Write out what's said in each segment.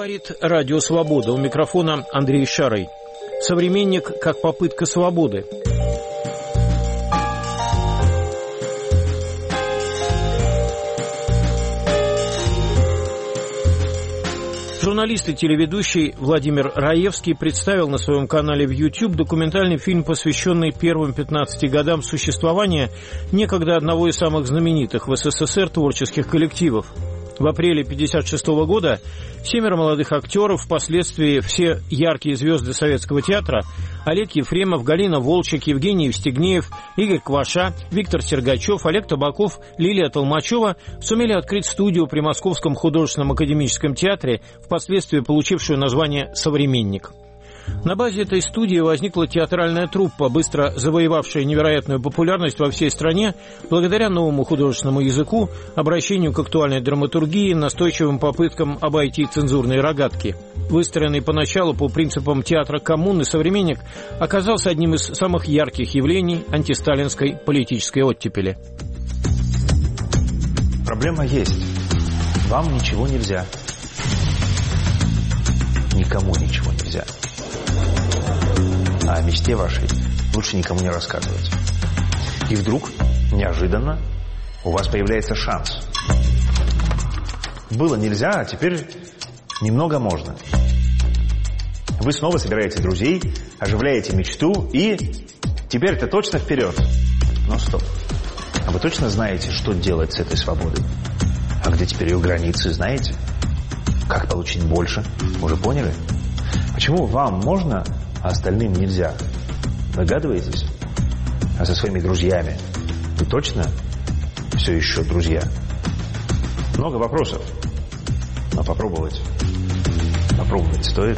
Говорит Радио Свобода. У микрофона Андрей Шарый. Современник как попытка свободы. Журналист и телеведущий Владимир Раевский представил на своем канале в YouTube документальный фильм, посвященный первым 15 годам существования некогда одного из самых знаменитых в СССР творческих коллективов. В апреле 1956 года 7 молодых актеров, впоследствии все яркие звезды советского театра, Олег Ефремов, Галина Волчек, Евгений Евстигнеев, Игорь Кваша, Виктор Сергачев, Олег Табаков, Лилия Толмачева сумели открыть студию при Московском художественном академическом театре, впоследствии получившую название «Современник». На базе этой студии возникла театральная труппа, быстро завоевавшая невероятную популярность во всей стране благодаря новому художественному языку, обращению к актуальной драматургии, настойчивым попыткам обойти цензурные рогатки. Выстроенный поначалу по принципам театра коммуны «Современник» оказался одним из самых ярких явлений антисталинской политической оттепели. Проблема есть. Вам ничего нельзя. Никому ничего нельзя. А о мечте вашей лучше никому не рассказывать. И вдруг, неожиданно, у вас появляется шанс. Было нельзя, а теперь немного можно. Вы снова собираете друзей, оживляете мечту и теперь-то точно вперед. Но стоп. А вы точно знаете, что делать с этой свободой? А где теперь ее границы, знаете? Как получить больше? Уже поняли? Почему вам можно, а остальным нельзя? Догадываетесь? А со своими друзьями вы точно все еще друзья? Много вопросов. Но попробовать стоит.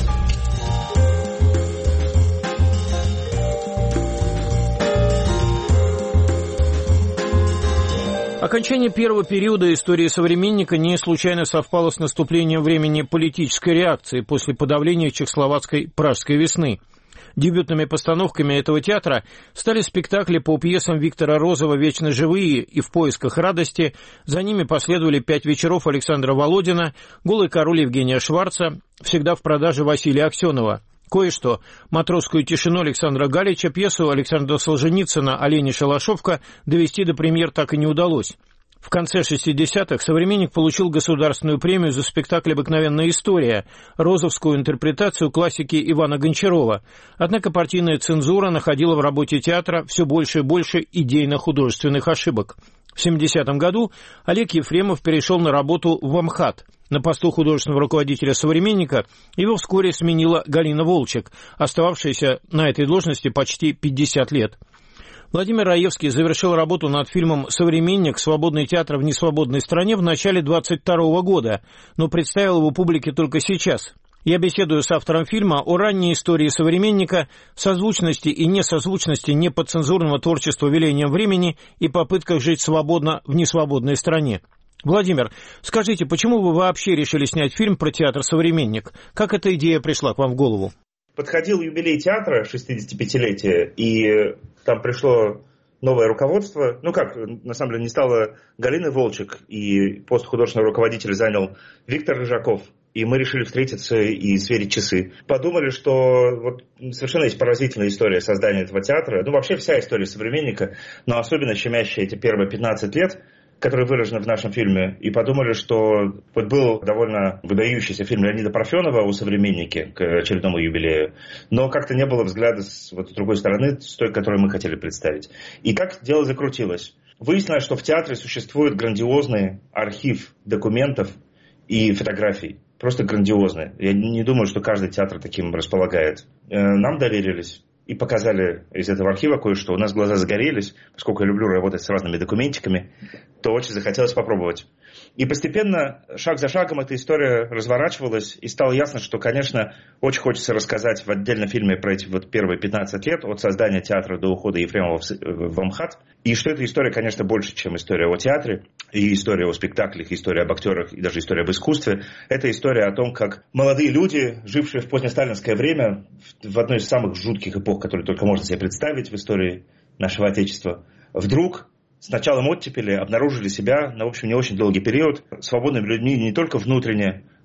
Окончание первого периода истории «Современника» не случайно совпало с наступлением времени политической реакции после подавления чехословацкой «Пражской весны». Дебютными постановками этого театра стали спектакли по пьесам Виктора Розова «Вечно живые» и «В поисках радости». За ними последовали 5 вечеров Александра Володина, «Голый король» Евгения Шварца, «Всегда в продаже» Василия Аксенова. Кое-что. «Матросскую тишину» Александра Галича, пьесу Александра Солженицына «Олень и шалашовка» довести до премьер так и не удалось. В конце 60-х «Современник» получил государственную премию за спектакль «Обыкновенная история», розовскую интерпретацию классики Ивана Гончарова. Однако партийная цензура находила в работе театра все больше и больше идейно-художественных ошибок. В 70-м году Олег Ефремов перешел на работу в Амхат. На посту художественного руководителя «Современника» его вскоре сменила Галина Волчек, остававшаяся на этой должности почти 50 лет. Владимир Раевский завершил работу над фильмом «Современник. Свободный театр в несвободной стране» в начале 22 года, но представил его публике только сейчас. Я беседую с автором фильма о ранней истории «Современника», созвучности и несозвучности неподцензурного творчества велением времени и попытках жить свободно в несвободной стране. Владимир, скажите, почему вы вообще решили снять фильм про театр «Современник»? Как эта идея пришла к вам в голову? Подходил юбилей театра, 65-летие, и там пришло новое руководство. На самом деле не стало Галины Волчек, и пост художественного руководителя занял Виктор Рыжаков. И мы решили встретиться и сверить часы. Подумали, что совершенно есть поразительная история создания этого театра. Вообще вся история «Современника», но особенно щемящая эти первые 15 лет, которые выражены в нашем фильме, и подумали, что был довольно выдающийся фильм Леонида Парфенова о «Современнике» к очередному юбилею, но как-то не было взгляда с другой стороны, с той, которую мы хотели представить. И как дело закрутилось? Выяснилось, что в театре существует грандиозный архив документов и фотографий. Просто грандиозный. Я не думаю, что каждый театр таким располагает. Нам доверились. И показали из этого архива кое-что. У нас глаза загорелись, поскольку я люблю работать с разными документиками, то очень захотелось попробовать. И постепенно, шаг за шагом, эта история разворачивалась, и стало ясно, что, конечно, очень хочется рассказать в отдельном фильме про эти первые 15 лет, от создания театра до ухода Ефремова в Амхат, и что эта история, конечно, больше, чем история о театре, и история о спектаклях, и история об актерах, и даже история об искусстве. Это история о том, как молодые люди, жившие в позднесталинское время, в одной из самых жутких эпох, которые только можно себе представить в истории нашего Отечества, вдруг с началом оттепели обнаружили себя, в общем, не очень долгий период, свободными людьми не только внутренне,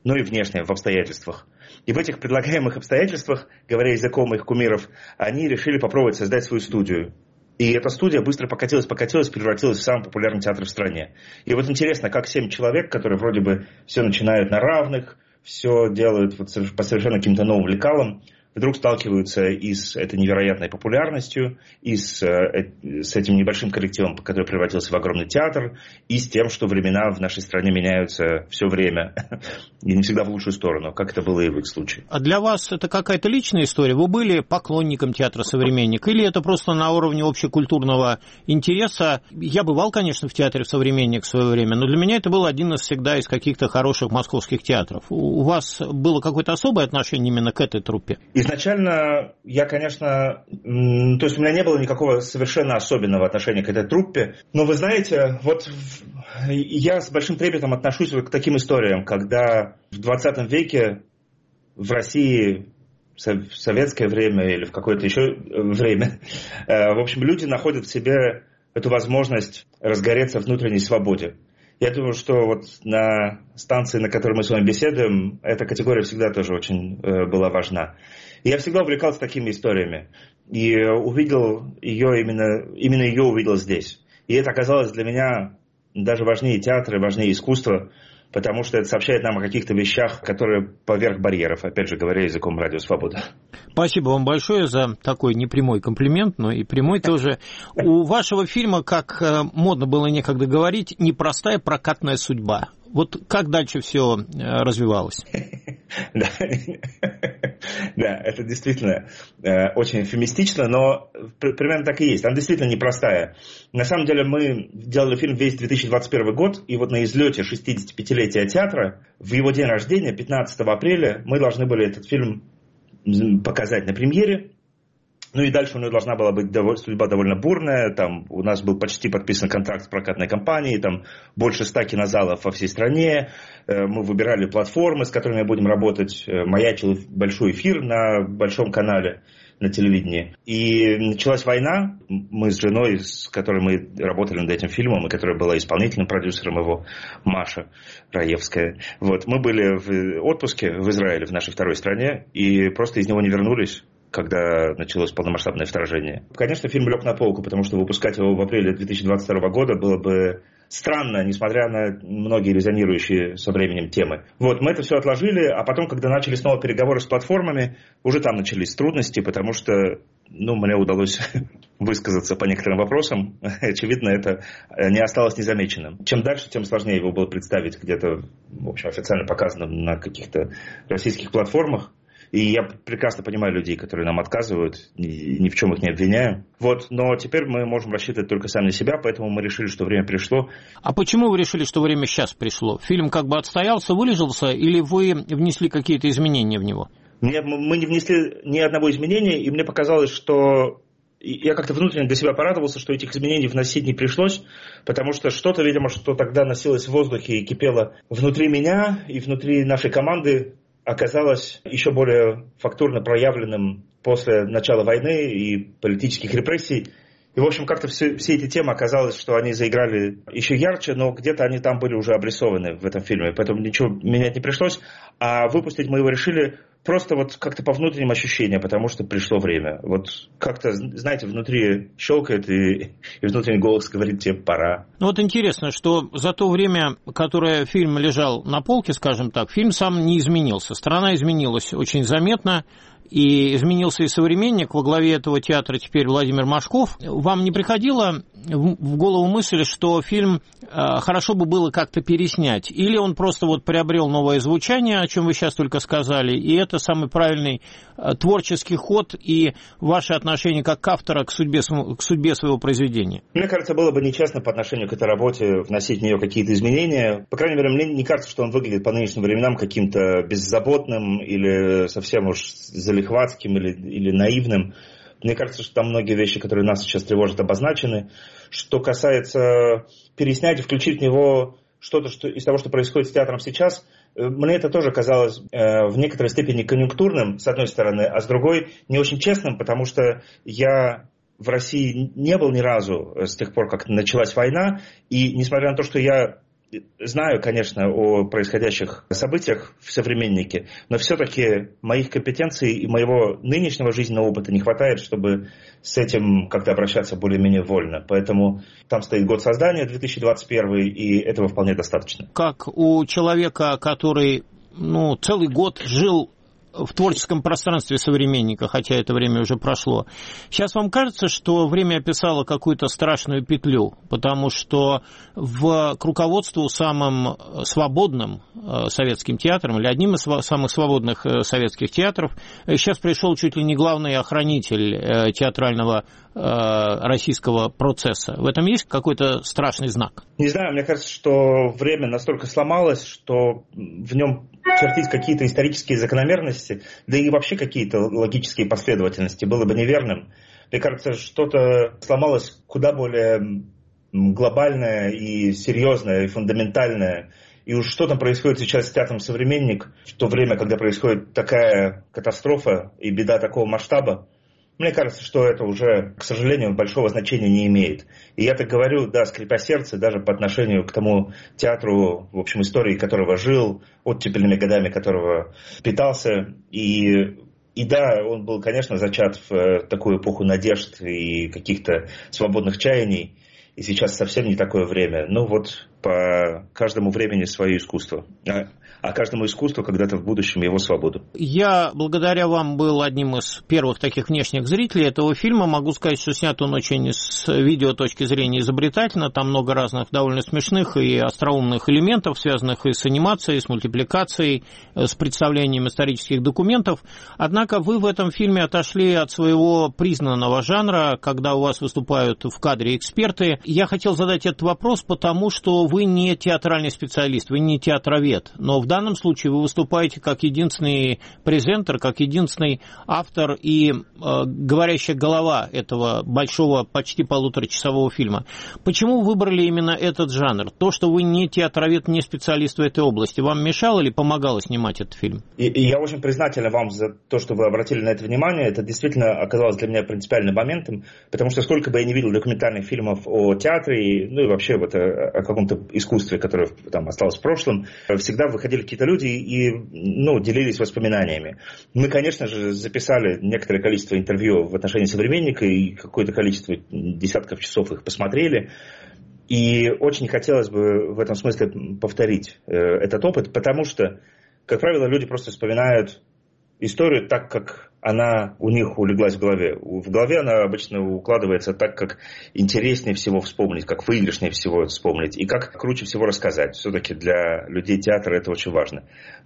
но и внешне, в обстоятельствах. И в этих предлагаемых обстоятельствах, говоря языком их кумиров, они решили попробовать создать свою студию. И эта студия быстро покатилась, превратилась в самый популярный театр в стране. И вот интересно, как 7 человек, которые вроде бы все начинают на равных, все делают вот по совершенно каким-то новым лекалам, вдруг сталкиваются и с этой невероятной популярностью, и с этим небольшим коллективом, который превратился в огромный театр, и с тем, что времена в нашей стране меняются все время, и не всегда в лучшую сторону, как это было и в их случае. А для вас это какая-то личная история? Вы были поклонником театра «Современник», или это просто на уровне общекультурного интереса? Я бывал, конечно, в театре «Современник» в свое время, но для меня это был один всегда из каких-то хороших московских театров. У вас было какое-то особое отношение именно к этой труппе? Изначально я, конечно, то есть у меня не было никакого совершенно особенного отношения к этой труппе, но вы знаете, вот я с большим трепетом отношусь вот к таким историям, когда в 20 веке в России, в советское время или в какое-то еще время, в общем, люди находят в себе эту возможность разгореться внутренней свободе. Я думаю, что вот на станции, на которой мы с вами беседуем, эта категория всегда тоже очень была важна. И я всегда увлекался такими историями. И увидел ее, именно ее увидел здесь. И это оказалось для меня даже важнее театра, важнее искусства, потому что это сообщает нам о каких-то вещах, которые поверх барьеров, опять же говоря языком Радио Свобода. Спасибо вам большое за такой непрямой комплимент, но и прямой тоже. У вашего фильма, как модно было некогда говорить, непростая прокатная судьба. Вот как дальше все развивалось? Да, это действительно очень эвфемистично, но примерно так и есть. Она действительно непростая. На самом деле мы делали фильм весь 2021 год, и вот на излете 65-летия театра, в его день рождения, 15 апреля, мы должны были этот фильм показать на премьере. Ну и дальше у него должна была быть судьба довольно бурная. Там у нас был почти подписан контракт с прокатной компанией, там больше 100 кинозалов во всей стране. Мы выбирали платформы, с которыми будем работать. Маячил большой эфир на большом канале на телевидении. И началась война. Мы с женой, с которой мы работали над этим фильмом, и которая была исполнительным продюсером его, Маша Раевская. Вот. Мы были в отпуске в Израиле, в нашей второй стране, и просто из него не вернулись, когда началось полномасштабное вторжение. Конечно, фильм лег на полку, потому что выпускать его в апреле 2022 года было бы странно, несмотря на многие резонирующие со временем темы. Вот, мы это все отложили, а потом, когда начали снова переговоры с платформами, уже там начались трудности, потому что, мне удалось высказаться по некоторым вопросам. Очевидно, это не осталось незамеченным. Чем дальше, тем сложнее его было представить где-то, в общем, официально показанным на каких-то российских платформах. И я прекрасно понимаю людей, которые нам отказывают, ни в чем их не обвиняю. Вот, но теперь мы можем рассчитывать только сами на себя, поэтому мы решили, что время пришло. А почему вы решили, что время сейчас пришло? Фильм как бы отстоялся, вылежался, или вы внесли какие-то изменения в него? Мы не внесли ни одного изменения, и мне показалось, что я как-то внутренне для себя порадовался, что этих изменений вносить не пришлось, потому что что-то, видимо, что тогда носилось в воздухе и кипело внутри меня и внутри нашей команды, оказалось еще более фактурно проявленным после начала войны и политических репрессий. И, в общем, как-то все эти темы оказалось, что они заиграли еще ярче, но где-то они там были уже обрисованы в этом фильме, поэтому ничего менять не пришлось. А выпустить мы его решили просто вот как-то по внутренним ощущениям, потому что пришло время. Вот как-то, знаете, внутри щелкает, и внутренний голос говорит: тебе пора. Вот интересно, что за то время, которое фильм лежал на полке, скажем так, фильм сам не изменился. Страна изменилась очень заметно. И изменился и «Современник», во главе этого театра теперь Владимир Машков. Вам не приходила в голову мысль, что фильм хорошо бы было как-то переснять? Или он просто вот приобрел новое звучание, о чем вы сейчас только сказали, и это самый правильный творческий ход и ваше отношение как автора к судьбе своего произведения? Мне кажется, было бы нечестно по отношению к этой работе вносить в нее какие-то изменения. По крайней мере, мне не кажется, что он выглядит по нынешним временам каким-то беззаботным или совсем уж залихватским или наивным. Мне кажется, что там многие вещи, которые нас сейчас тревожат, обозначены. Что касается переснять и включить в него что-то из того, что происходит с театром сейчас, мне это тоже казалось в некоторой степени конъюнктурным, с одной стороны, а с другой не очень честным, потому что я в России не был ни разу с тех пор, как началась война, и несмотря на то, что я знаю, конечно, о происходящих событиях в «Современнике», но все-таки моих компетенций и моего нынешнего жизненного опыта не хватает, чтобы с этим как-то обращаться более-менее вольно. Поэтому там стоит год создания, 2021, и этого вполне достаточно. Как у человека, который целый год жил в творческом пространстве «Современника», хотя это время уже прошло. Сейчас вам кажется, что время описало какую-то страшную петлю, потому что к руководству самым свободным советским театром, или одним из самых свободных советских театров, сейчас пришел чуть ли не главный охранитель театрального российского процесса. В этом есть какой-то страшный знак? Не знаю, мне кажется, что время настолько сломалось, что в нем чертить какие-то исторические закономерности, да и вообще какие-то логические последовательности было бы неверным. Мне кажется, что-то сломалось куда более глобальное и серьезное, и фундаментальное. И уж что там происходит сейчас с театром «Современник», в то время, когда происходит такая катастрофа и беда такого масштаба, мне кажется, что это уже, к сожалению, большого значения не имеет. И я так говорю, да, скрипя сердце, даже по отношению к тому театру, в общем, истории которого жил, оттепельными годами которого питался. И да, он был, конечно, зачат в такую эпоху надежд и каких-то свободных чаяний. И сейчас совсем не такое время. По каждому времени свое искусство. А каждому искусству когда-то в будущем его свободу. Я, благодаря вам, был одним из первых таких внешних зрителей этого фильма. Могу сказать, что снят он очень с видео точки зрения изобретательно. Там много разных довольно смешных и остроумных элементов, связанных и с анимацией, с мультипликацией, с представлением исторических документов. Однако вы в этом фильме отошли от своего признанного жанра, когда у вас выступают в кадре эксперты. Я хотел задать этот вопрос, потому что вы не театральный специалист, вы не театровед, но в данном случае вы выступаете как единственный презентер, как единственный автор и говорящая голова этого большого, почти полуторачасового фильма. Почему вы выбрали именно этот жанр? То, что вы не театровед, не специалист в этой области, вам мешало или помогало снимать этот фильм? И я очень признателен вам за то, что вы обратили на это внимание. Это действительно оказалось для меня принципиальным моментом, потому что сколько бы я не видел документальных фильмов о театре, и вообще о каком-то искусстве, которое там осталось в прошлом, всегда выходили какие-то люди и делились воспоминаниями. Мы, конечно же, записали некоторое количество интервью в отношении «Современника» и какое-то количество десятков часов их посмотрели. И очень хотелось бы в этом смысле повторить этот опыт, потому что, как правило, люди просто вспоминают историю так, как она у них улеглась в голове. В голове она обычно укладывается так, как интереснее всего вспомнить, как выигрышнее всего вспомнить и как круче всего рассказать. Все-таки для людей театра это очень важно.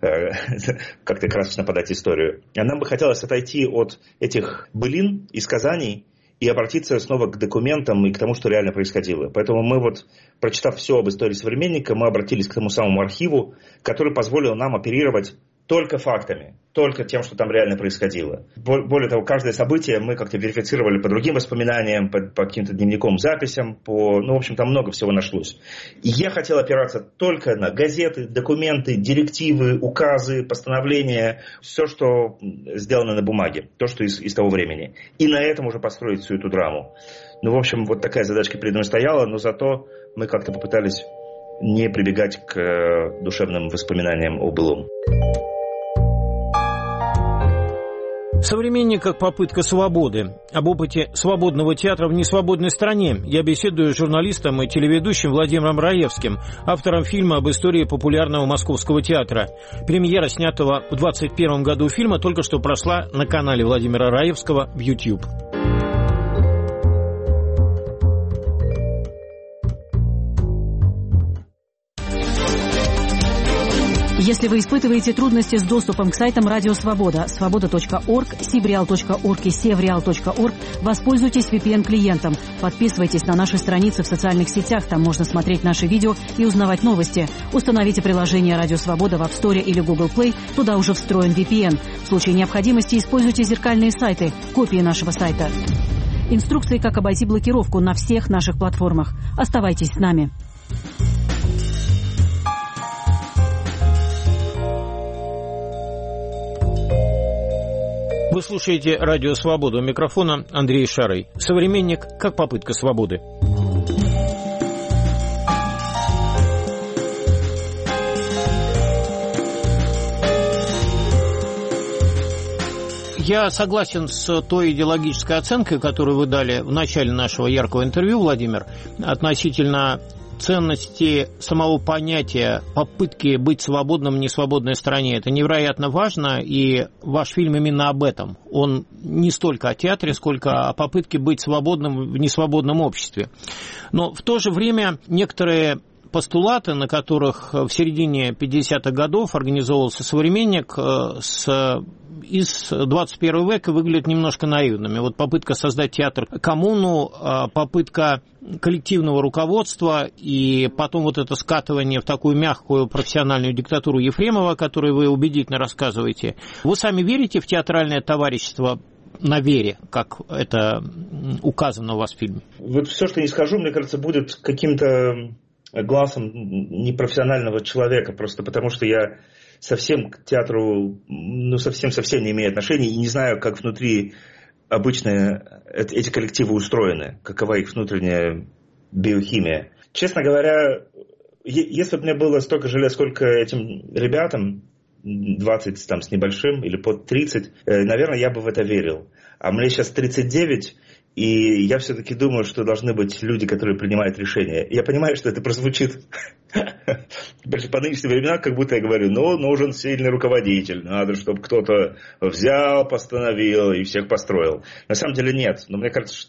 Как-то красочно подать историю. А нам бы хотелось отойти от этих былин и сказаний и обратиться снова к документам и к тому, что реально происходило. Поэтому мы прочитав все об истории «Современника», мы обратились к тому самому архиву, который позволил нам оперировать только фактами, только тем, что там реально происходило. Более того, каждое событие мы как-то верифицировали по другим воспоминаниям, по каким-то дневниковым записям, в общем, там много всего нашлось. И я хотел опираться только на газеты, документы, директивы, указы, постановления, все, что сделано на бумаге, то, что из того времени. И на этом уже построить всю эту драму. В общем, такая задачка перед нами стояла, но зато мы как-то попытались не прибегать к душевным воспоминаниям о былом. «Современник» как попытка свободы. Об опыте свободного театра в несвободной стране я беседую с журналистом и телеведущим Владимиром Раевским, автором фильма об истории популярного московского театра. Премьера снятого в 2021 году фильма только что прошла на канале Владимира Раевского в YouTube. Если вы испытываете трудности с доступом к сайтам Радио Свобода, свобода.орг, sibreal.org и sevreal.org, воспользуйтесь VPN-клиентом. Подписывайтесь на наши страницы в социальных сетях, там можно смотреть наши видео и узнавать новости. Установите приложение Радио Свобода в App Store или Google Play, туда уже встроен VPN. В случае необходимости используйте зеркальные сайты, копии нашего сайта. Инструкции, как обойти блокировку на всех наших платформах. Оставайтесь с нами. Вы слушаете «Радио Свобода». У микрофона Андрей Шарый. «Современник» как попытка свободы. Я согласен с той идеологической оценкой, которую вы дали в начале нашего яркого интервью, Владимир, относительно ценности самого понятия попытки быть свободным в несвободной стране. Это невероятно важно, и ваш фильм именно об этом. Он не столько о театре, сколько о попытке быть свободным в несвободном обществе. Но в то же время некоторые постулаты, на которых в середине 50-х годов организовывался «Современник», из 21 века выглядят немножко наивными. Вот попытка создать театр-коммуну, попытка коллективного руководства и потом вот это скатывание в такую мягкую профессиональную диктатуру Ефремова, о которой вы убедительно рассказываете. Вы сами верите в театральное товарищество на вере, как это указано у вас в фильме? Вот все, что не скажу, мне кажется, будет каким-то глазом непрофессионального человека, просто потому что я совсем к театру, совсем не имею отношения и не знаю, как внутри обычно эти коллективы устроены, какова их внутренняя биохимия. Честно говоря, если бы мне было столько же лет, сколько этим ребятам, 20 там, с небольшим или под 30, наверное, я бы в это верил. А мне сейчас 39, и я все-таки думаю, что должны быть люди, которые принимают решения. Я понимаю, что это прозвучит по нынешним временам, как будто я говорю, нужен сильный руководитель, надо, чтобы кто-то взял, постановил и всех построил. На самом деле нет. Но мне кажется,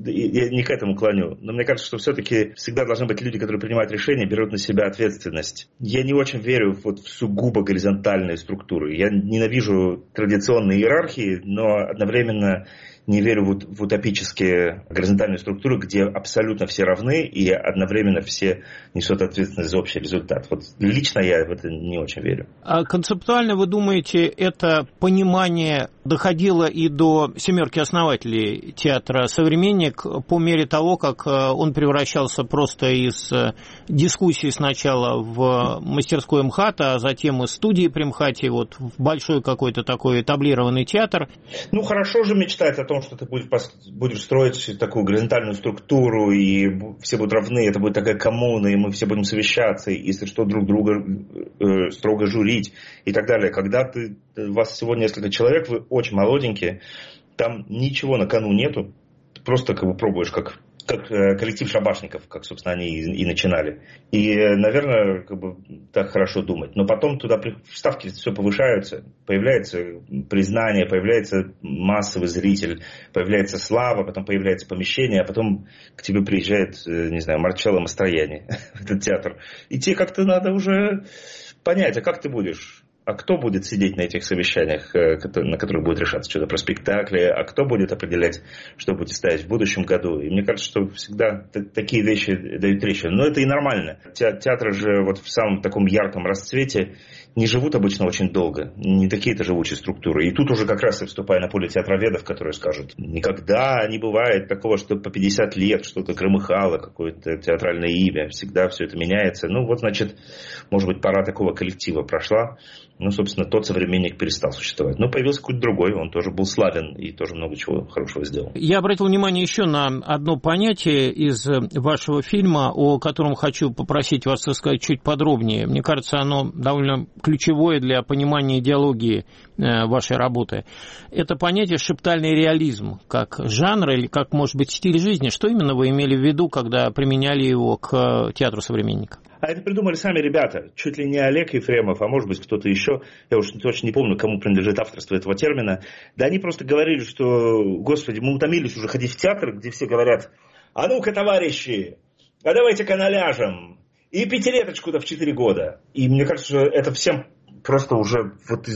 я не к этому клоню, но мне кажется, что все-таки всегда должны быть люди, которые принимают решения, берут на себя ответственность. Я не очень верю в сугубо горизонтальные структуры. Я ненавижу традиционные иерархии, но одновременно не верю в утопические горизонтальные структуры, где абсолютно все равны и одновременно все несут ответственность за общий результат. Вот лично я в это не очень верю. А концептуально, вы думаете, это понимание доходило и до семерки основателей театра «Современник» по мере того, как он превращался просто из дискуссии сначала в мастерской МХАТа, а затем из студии при МХАТе вот в большой какой-то такой этаблированный театр? Хорошо же мечтать о том, что ты будешь строить такую горизонтальную структуру, и все будут равны, это будет такая коммуна, и мы все будем совещаться, и если что, друг друга строго журить и так далее. Когда у вас всего несколько человек, вы очень молоденькие, там ничего на кону нету, ты просто пробуешь как коллектив шабашников, как, собственно, они и начинали. И, наверное, так хорошо думать. Но потом туда ставки все повышаются, появляется признание, появляется массовый зритель, появляется слава, потом появляется помещение, а потом к тебе приезжает, не знаю, Марчелло Мастроянни в этот театр. И тебе как-то надо уже понять, а как ты будешь? А кто будет сидеть на этих совещаниях, на которых будет решаться что-то про спектакли, а кто будет определять, что будете ставить в будущем году. И мне кажется, что всегда такие вещи дают трещину. Но это и нормально. Театры же вот в самом таком ярком расцвете не живут обычно очень долго. Не такие-то живучие структуры. И тут уже как раз я вступаю на поле театроведов, которые скажут, никогда не бывает такого, что по 50 лет что-то громыхало, какое-то театральное имя. Всегда все это меняется. Значит, может быть, пора такого коллектива прошла. Собственно, тот «Современник» перестал существовать. Но появился какой-то другой, он тоже был славен и тоже много чего хорошего сделал. Я обратил внимание еще на одно понятие из вашего фильма, о котором хочу попросить вас сказать чуть подробнее. Мне кажется, оно довольно ключевое для понимания идеологии вашей работы. Это понятие «шептальный реализм» как жанр или как, может быть, стиль жизни. Что именно вы имели в виду, когда применяли его к театру «Современника»? А это придумали сами ребята. Чуть ли не Олег Ефремов, а может быть кто-то еще. Я уж точно не помню, кому принадлежит авторство этого термина. Да они просто говорили, что, господи, мы утомились уже ходить в театр, где все говорят, а ну-ка, товарищи, а давайте-ка наляжем. И пятилеточку-то в 4 года. И мне кажется, что это всем просто уже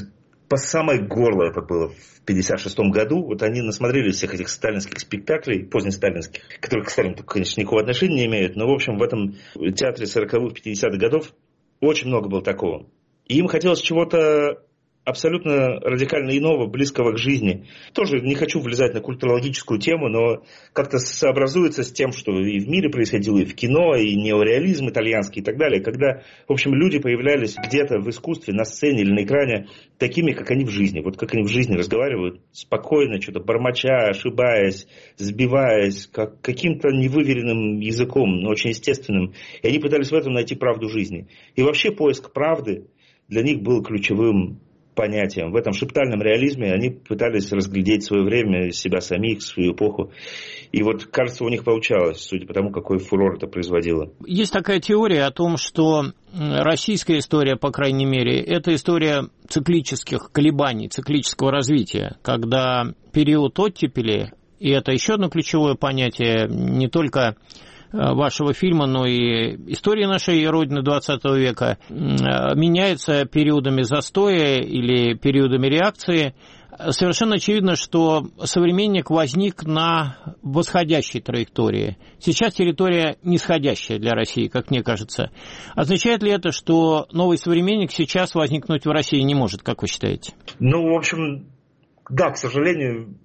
по самое горло это было в 1956 году. Вот они насмотрелись всех этих сталинских спектаклей, позднесталинских, которые к Сталину, конечно, никакого отношения не имеют. Но, в общем, в этом театре 40-х, 50-х годов очень много было такого. И им хотелось чего-то абсолютно радикально иного, близкого к жизни. Тоже не хочу влезать на культурологическую тему, но как-то сообразуется с тем, что и в мире происходило, и в кино, и неореализм итальянский и так далее. Когда, в общем, люди появлялись где-то в искусстве, на сцене или на экране, такими, как они в жизни. Вот как они в жизни разговаривают, спокойно, что-то бормоча, ошибаясь, сбиваясь, каким-то невыверенным языком, но очень естественным. И они пытались в этом найти правду жизни. И вообще поиск правды для них был ключевым понятиям, в этом шептальном реализме они пытались разглядеть свое время, себя самих, свою эпоху. И вот, кажется, у них получалось, судя по тому, какой фурор это производило. Есть такая теория о том, что российская история, по крайней мере, это история циклических колебаний, циклического развития, когда период оттепели, и это еще одно ключевое понятие не только вашего фильма, но и истории нашей Родины XX века, меняется периодами застоя или периодами реакции. Совершенно очевидно, что «Современник» возник на восходящей траектории. Сейчас территория нисходящая для России, как мне кажется. Означает ли это, что новый «Современник» сейчас возникнуть в России не может, как вы считаете? Ну, в общем, да, к сожалению,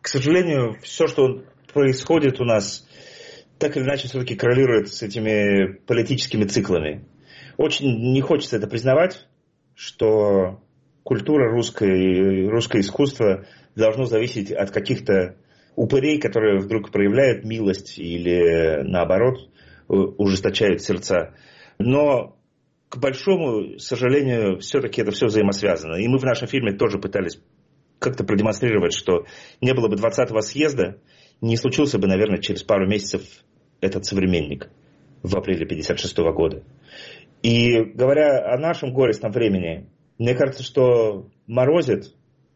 все, что происходит у нас, так или иначе все-таки коррелирует с этими политическими циклами. Очень не хочется это признавать, что культура русское искусство должно зависеть от каких-то упырей, которые вдруг проявляют милость или, наоборот, ужесточают сердца. Но, к большому сожалению, все-таки это все взаимосвязано. И мы в нашем фильме тоже пытались как-то продемонстрировать, что не было бы 20-го съезда, не случился бы, наверное, через пару месяцев этот «Современник» в апреле 1956 года. И говоря о нашем горестном времени, мне кажется, что морозит,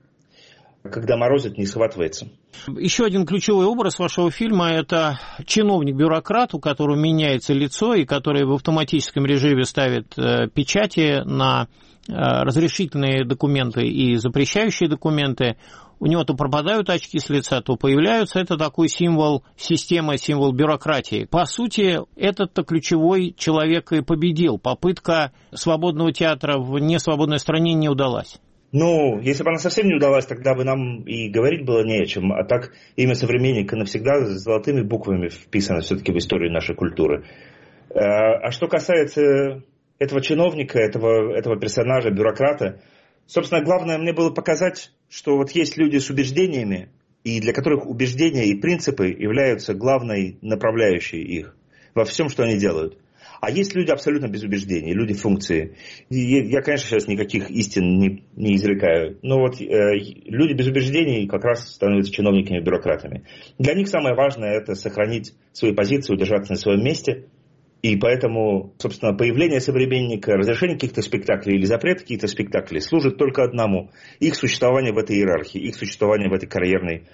когда морозит, не схватывается. Еще один ключевой образ вашего фильма – это чиновник-бюрократ, у которого меняется лицо и который в автоматическом режиме ставит печати на разрешительные документы и запрещающие документы. У него то пропадают очки с лица, то появляются. Это такой символ системы, символ бюрократии. По сути, этот-то ключевой человек и победил. Попытка свободного театра в несвободной стране не удалась. Ну, если бы она совсем не удалась, тогда бы нам и говорить было не о чем. А так имя «Современника» навсегда золотыми буквами вписано все-таки в историю нашей культуры. А что касается этого чиновника, этого персонажа, бюрократа, собственно, главное мне было показать, что вот есть люди с убеждениями, и для которых убеждения и принципы являются главной направляющей их во всем, что они делают. А есть люди абсолютно без убеждений, люди функции. И я, конечно, сейчас никаких истин не изрекаю, но вот люди без убеждений как раз становятся чиновниками, бюрократами. Для них самое важное – это сохранить свои позиции, удержаться на своем месте. И поэтому, собственно, появление «Современника», разрешение каких-то спектаклей или запрет каких-то спектаклей служит только одному – их существование в этой иерархии, их существование в этой карьерной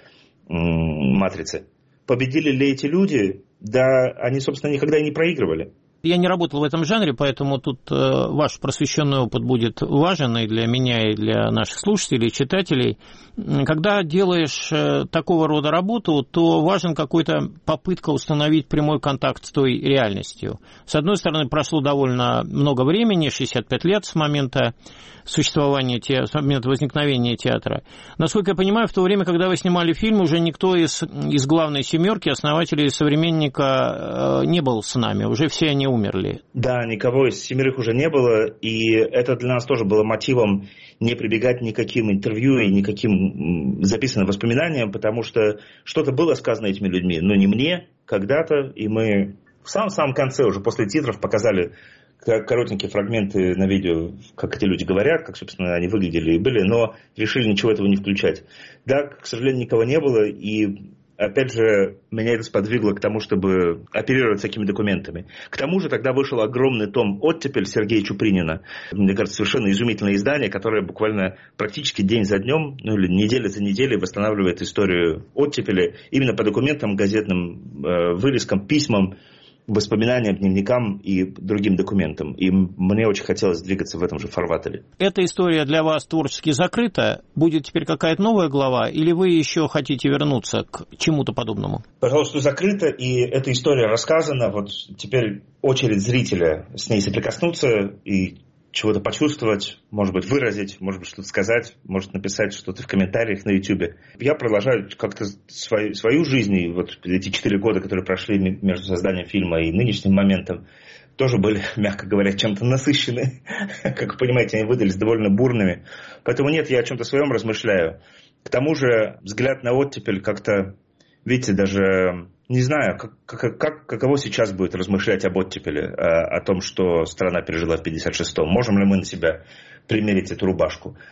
матрице. Победили ли эти люди? Да, они, собственно, никогда и не проигрывали. Я не работал в этом жанре, поэтому тут ваш просвещенный опыт будет важен и для меня, и для наших слушателей, и читателей. Когда делаешь такого рода работу, то важен какой-то попытка установить прямой контакт с той реальностью. С одной стороны, прошло довольно много времени, 65 лет с момента существования, с момента возникновения театра. Насколько я понимаю, в то время, когда вы снимали фильм, уже никто из главной семерки основателей «Современника» не был с нами, уже все они умерли. Да, никого из семерых уже не было, и это для нас тоже было мотивом не прибегать ни к каким интервью и ни к каким записанным воспоминаниям, потому что что-то было сказано этими людьми, но не мне, когда-то, и мы в самом конце, уже после титров, показали коротенькие фрагменты на видео, как эти люди говорят, как, собственно, они выглядели и были, но решили ничего этого не включать. Да, к сожалению, никого не было, и опять же, меня это сподвигло к тому, чтобы оперировать такими документами. К тому же тогда вышел огромный том «Оттепель» Сергея Чупринина. Мне кажется, совершенно изумительное издание, которое буквально практически день за днем, ну или неделя за неделей восстанавливает историю оттепели именно по документам, газетным вырезкам, письмам, воспоминаниям, дневникам и другим документам. И мне очень хотелось двигаться в этом же фарватере. Эта история для вас творчески закрыта? Будет теперь какая-то новая глава? Или вы еще хотите вернуться к чему-то подобному? Пожалуйста, закрыта, и эта история рассказана. Вот теперь очередь зрителя с ней соприкоснуться и чего-то почувствовать, может быть, выразить, может быть, что-то сказать, может написать что-то в комментариях на YouTube. Я продолжаю как-то свою жизнь, и вот эти 4 года, которые прошли между созданием фильма и нынешним моментом, тоже были, мягко говоря, чем-то насыщены. Как вы понимаете, они выдались довольно бурными. Поэтому нет, я о чем-то своем размышляю. К тому же взгляд на оттепель как-то, видите, даже не знаю, каково сейчас будет размышлять об оттепели, о том, что страна пережила в 1956-м. Можем ли мы на себя примерить эту рубашку?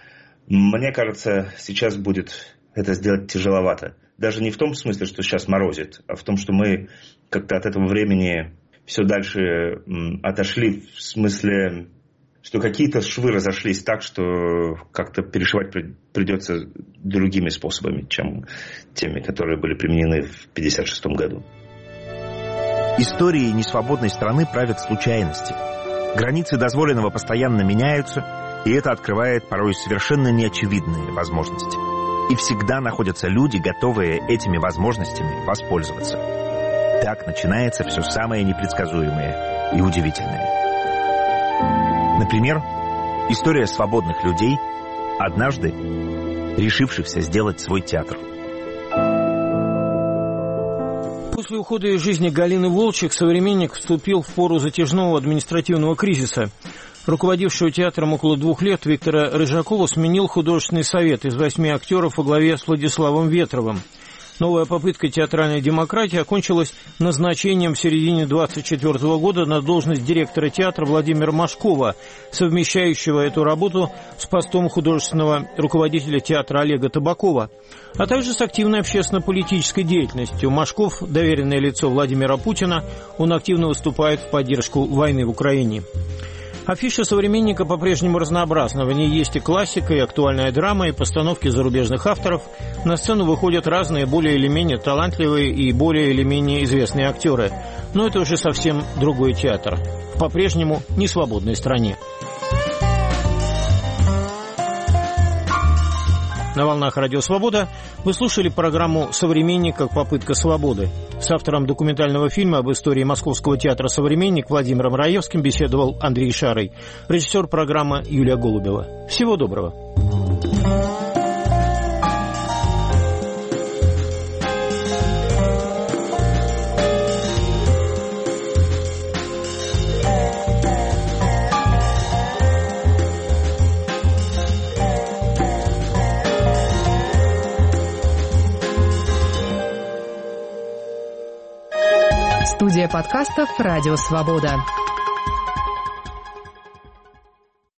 Мне кажется, сейчас будет это сделать тяжеловато. Даже не в том смысле, что сейчас морозит, а в том, что мы как-то от этого времени все дальше отошли, в смысле, что какие-то швы разошлись так, что как-то перешивать придется другими способами, чем теми, которые были применены в 1956 году. Историей несвободной страны правят случайности. Границы дозволенного постоянно меняются, и это открывает порой совершенно неочевидные возможности. И всегда находятся люди, готовые этими возможностями воспользоваться. Так начинается все самое непредсказуемое и удивительное. Например, история свободных людей, однажды решившихся сделать свой театр. После ухода из жизни Галины Волчек «Современник» вступил в пору затяжного административного кризиса. Руководившего театром около 2 лет Виктора Рыжакова сменил художественный совет из 8 актеров во главе с Владиславом Ветровым. Новая попытка театральной демократии окончилась назначением в середине 1924 года на должность директора театра Владимира Машкова, совмещающего эту работу с постом художественного руководителя театра Олега Табакова, а также с активной общественно-политической деятельностью. Машков – доверенное лицо Владимира Путина, он активно выступает в поддержку войны в Украине. Афиша «Современника» по-прежнему разнообразна. В ней есть и классика, и актуальная драма, и постановки зарубежных авторов. На сцену выходят разные, более или менее талантливые и более или менее известные актеры. Но это уже совсем другой театр. В по-прежнему несвободной стране. На волнах Радио Свобода вы слушали программу «Современник. Как попытка свободы». С автором документального фильма об истории Московского театра «Современник» Владимиром Раевским беседовал Андрей Шарый, режиссер программы Юлия Голубева. Всего доброго. Студия подкастов «Радио Свобода».